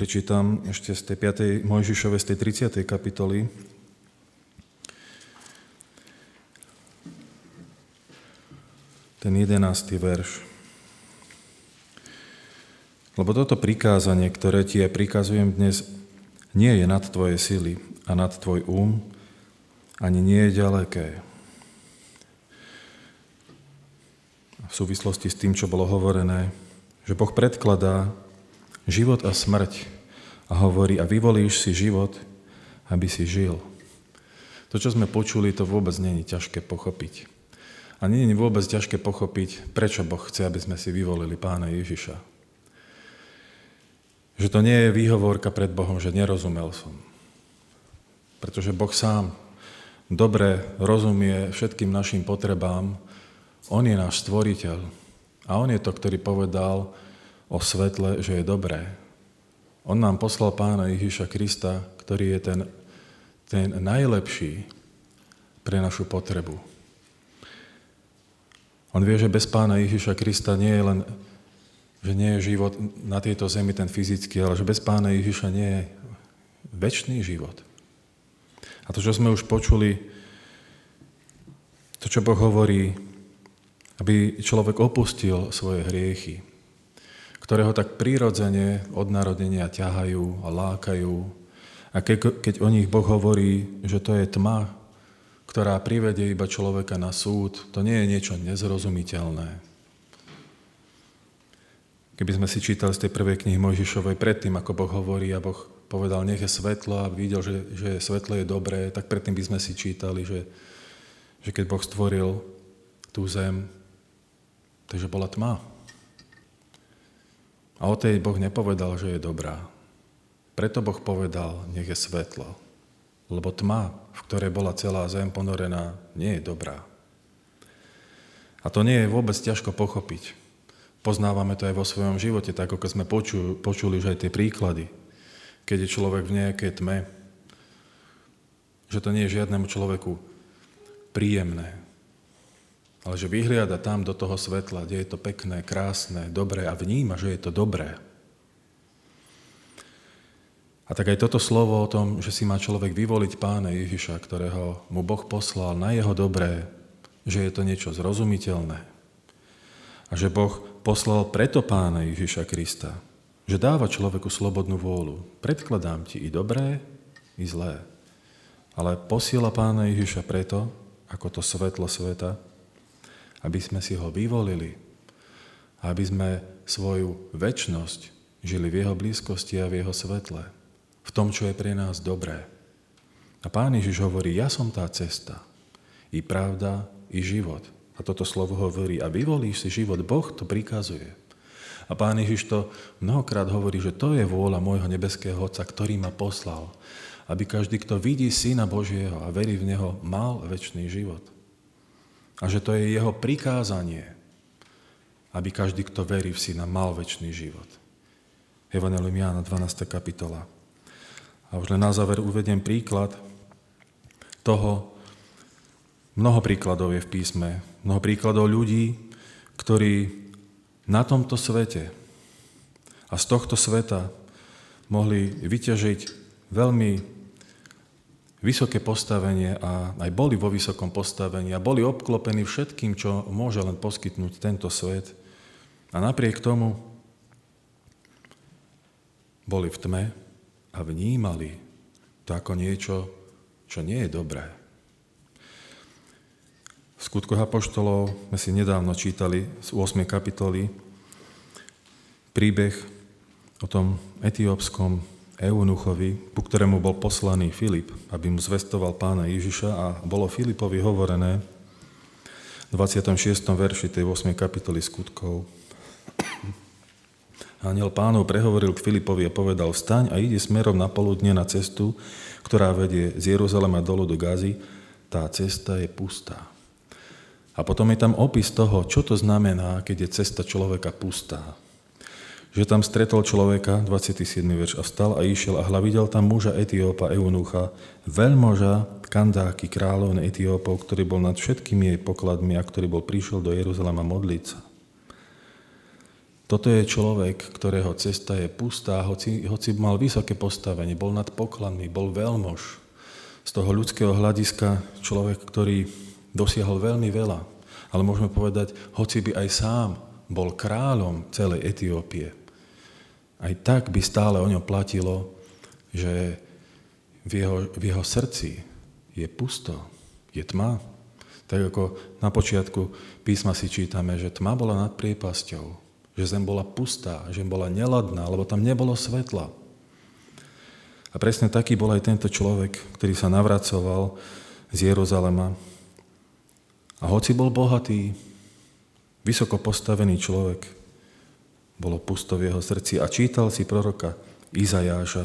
prečítam ešte z tej 5. Mojžišovej, z tej 30. kapitoly. Ten 11. verš. Lebo toto prikázanie, ktoré ti aj prikazujem dnes, nie je nad tvoje sily a nad tvoj ani nie je ďaleké. V súvislosti s tým, čo bolo hovorené, že Boh predkladá život a smrť a hovorí, a vyvolíš si život, aby si žil. To, čo sme počuli, to vôbec nie je ťažké pochopiť. A nie je vôbec ťažké pochopiť, prečo Boh chce, aby sme si vyvolili Pána Ježiša. Že to nie je výhovorka pred Bohom, že nerozumel som. Pretože Boh sám dobre rozumie všetkým našim potrebám. On je náš stvoriteľ. A on je to, ktorý povedal o svetle, že je dobré. On nám poslal Pána Ježiša Krista, ktorý je ten najlepší pre našu potrebu. On vie, že bez Pána Ježiša Krista nie je len, že nie je život na tejto zemi ten fyzický, ale že bez Pána Ježiša nie je večný život. A to, čo sme už počuli, to, čo Boh hovorí, aby človek opustil svoje hriechy, ktoré ho tak prirodzene od narodenia ťahajú a lákajú. A keď o nich Boh hovorí, že to je tma, ktorá privedie iba človeka na súd, to nie je niečo nezrozumiteľné. Keby sme si čítali z tej prvej knihy Mojžišovej predtým, ako Boh hovorí a Boh povedal, nech je svetlo a videl, že svetlo je dobré, tak predtým by sme si čítali, že keď Boh stvoril tú zem, takže bola tma. A o tej Boh nepovedal, že je dobrá. Preto Boh povedal, nech je svetlo. Lebo tma, v ktorej bola celá zem ponorená, nie je dobrá. A to nie je vôbec ťažko pochopiť. Poznávame to aj vo svojom živote, tak ako sme počuli už aj tie príklady. Keď je človek v nejakej tme, že to nie je žiadnemu človeku príjemné, ale že vyhliada tam do toho svetla, kde je to pekné, krásne, dobré a vníma, že je to dobré. A tak aj toto slovo o tom, že si má človek vyvoliť Pána Ježiša, ktorého mu Boh poslal na jeho dobré, že je to niečo zrozumiteľné. A že Boh poslal preto Pána Ježiša Krista, že dáva človeku slobodnú vôľu. Predkladám ti i dobré, i zlé. Ale posiela Pána Ježiša preto, ako to svetlo sveta, aby sme si ho vyvolili, aby sme svoju večnosť žili v jeho blízkosti a v jeho svetle, v tom, čo je pre nás dobré. A Pán Ježiš hovorí, ja som tá cesta, i pravda, i život. A toto slovo hovorí, a vyvolíš si život, Boh to prikazuje. A Pán Ježiš to mnohokrát hovorí, že to je vôľa môjho nebeského Otca, ktorý ma poslal, aby každý, kto vidí Syna Božieho a verí v Neho, mal večný život. A že to je jeho prikázanie, aby každý, kto verí v Syna, mal večný život. Evanjelium Jána, 12. kapitola. A už len na záver uvediem príklad toho, mnoho príkladov je v písme, mnoho príkladov ľudí, ktorí na tomto svete a z tohto sveta mohli vyťažiť veľmi vysoké postavenie a aj boli vo vysokom postavení a boli obklopení všetkým, čo môže len poskytnúť tento svet. A napriek tomu boli v tme a vnímali to ako niečo, čo nie je dobré. V Skutkoch apoštolov sme si nedávno čítali z 8. kapitoly príbeh o tom etiópskom eunuchovi, ku ktorému bol poslaný Filip, aby mu zvestoval Pána Ježiša, a bolo Filipovi hovorené v 26. verši tej 8. kapitoly Skutkov. Anjel Pánov prehovoril k Filipovi a povedal, vstaň a ide smerom na poludne na cestu, ktorá vedie z Jeruzalema dolu do Gazy. Tá cesta je pustá. A potom je tam opis toho, čo to znamená, keď je cesta človeka pustá. Že tam stretol človeka, 27. verš, a vstal a išiel a videl tam muža Etiópa, eunucha, veľmoža Kandáky, kráľovne Etiópov, ktorý bol nad všetkými jej pokladmi a ktorý prišiel do Jeruzalema modliť sa. Toto je človek, ktorého cesta je pustá, hoci mal vysoké postavenie, bol nad pokladmi, bol veľmož. Z toho ľudského hľadiska človek, ktorý dosiahol veľmi veľa. Ale môžeme povedať, hoci by aj sám bol kráľom celej Etiópie, aj tak by stále o ňom platilo, že v jeho srdci je pusto, je tma. Tak ako na počiatku písma si čítame, že tma bola nad priepasťou, že zem bola pustá, že bola neladná, lebo tam nebolo svetla. A presne taký bol aj tento človek, ktorý sa navracoval z Jeruzalema. A hoci bol bohatý, vysoko postavený človek, bolo pusto v jeho srdci a čítal si proroka Izajáša.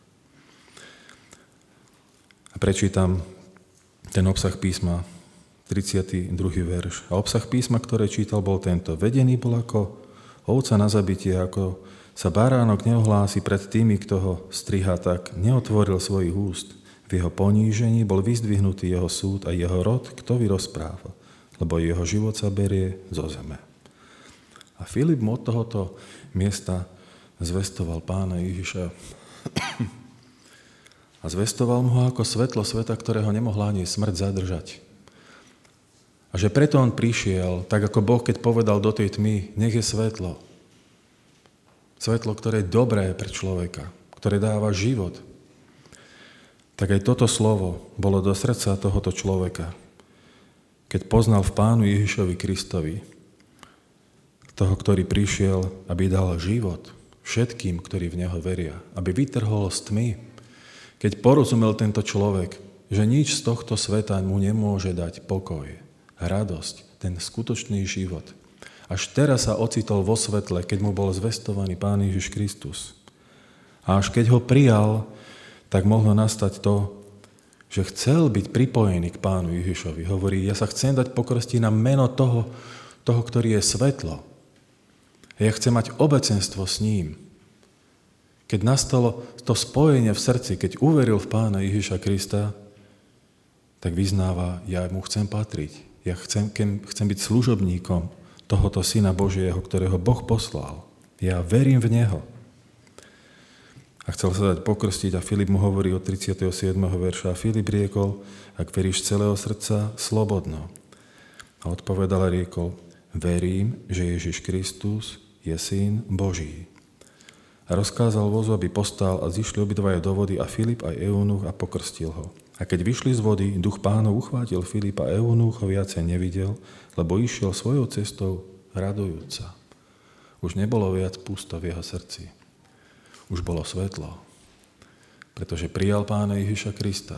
A prečítam ten obsah písma, 32. verš. A obsah písma, ktoré čítal, bol tento. Vedený bol ako ovca na zabitie, ako sa baránok neohlási pred tými, kto ho striha, tak neotvoril svojich úst. V jeho ponížení bol vyzdvihnutý jeho súd a jeho rod, kto vyrozpráva, lebo jeho život sa berie zo zeme. A Filip mu od tohoto miesta zvestoval Pána Ježiša. A zvestoval mu ho ako svetlo sveta, ktorého nemohla ani smrť zadržať. A že preto on prišiel, tak ako Boh, keď povedal do tej tmy, nech je svetlo. Svetlo, ktoré je dobré pre človeka, ktoré dáva život. Tak aj toto slovo bolo do srdca tohoto človeka, keď poznal v Pánu Ježišovi Kristovi, toho, ktorý prišiel, aby dal život všetkým, ktorí v Neho veria, aby vytrhol z tmy. Keď porozumel tento človek, že nič z tohto sveta mu nemôže dať pokoj, radosť, ten skutočný život. Až teraz sa ocitol vo svetle, keď mu bol zvestovaný Pán Ježiš Kristus. A až keď ho prijal, tak mohlo nastať to, že chcel byť pripojený k Pánu Ježišovi. Hovorí, ja sa chcem dať pokrstiť na meno toho, ktorý je svetlo. Ja chcem mať obecenstvo s ním. Keď nastalo to spojenie v srdci, keď uveril v Pána Ježiša Krista, tak vyznáva, ja mu chcem patriť. Ja chcem byť služobníkom tohoto Syna Božieho, ktorého Boh poslal. Ja verím v Neho. A chcel sa dať pokrstiť a Filip mu hovorí od 37. verša. A Filip riekol, ak veríš z celého srdca, slobodno. A odpovedal a riekol, verím, že Ježiš Kristus je Syn Boží. A rozkázal vozu, aby postál a zišli obidvaja do vody a Filip aj Eunuch a pokrstil ho. A keď vyšli z vody, duch Pánov uchvátil Filipa a Eunuch ho viacej nevidel, lebo išiel svojou cestou radujúca. Už nebolo viac pusto v jeho srdci. Už bolo svetlo, pretože prijal Pána Ježiša Krista.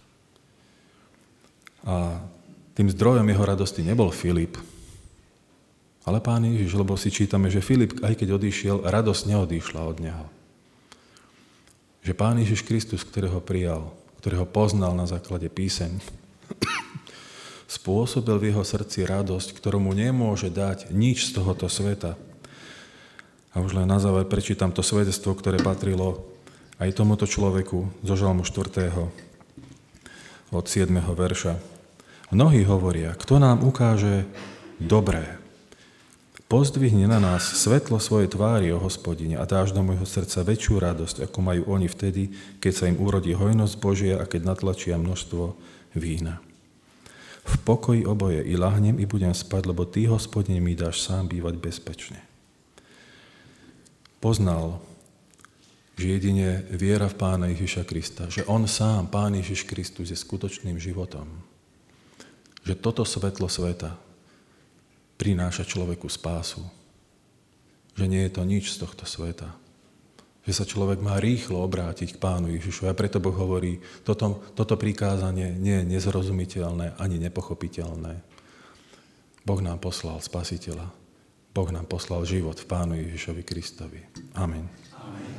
A tým zdrojom jeho radosti nebol Filip, ale Pán Ježiš, lebo si čítame, že Filip, aj keď odišiel, radosť neodišla od neho. Že Pán Ježiš Kristus, ktorého prijal, ktorého poznal na základe píseň, spôsobil v jeho srdci radosť, ktorú mu nemôže dať nič z tohoto sveta. A už len na záver prečítam to svedectvo, ktoré patrilo aj tomuto človeku zo Žalmu 4. od 7. verša. Mnohí hovoria, kto nám ukáže dobré. Pozdvihni na nás svetlo svojej tvári, o Hospodine, a dáš do môjho srdca väčšiu radosť, ako majú oni vtedy, keď sa im urodí hojnosť Božia a keď natlačia množstvo vína. V pokoji oboje i lahnem i budem spať, lebo Ty, Hospodine, mi dáš sám bývať bezpečne. Poznal, že jedine viera v Pána Ježiša Krista, že on sám, Pán Ježiš Kristus, je skutočným životom. Že toto svetlo sveta prináša človeku spásu. Že nie je to nič z tohto sveta. Že sa človek má rýchlo obrátiť k Pánu Ježišu. A preto Boh hovorí, toto prikázanie nie je nezrozumiteľné ani nepochopiteľné. Boh nám poslal Spasiteľa. Boh nám poslal život v Pánu Ježišovi Kristovi. Amen. Amen.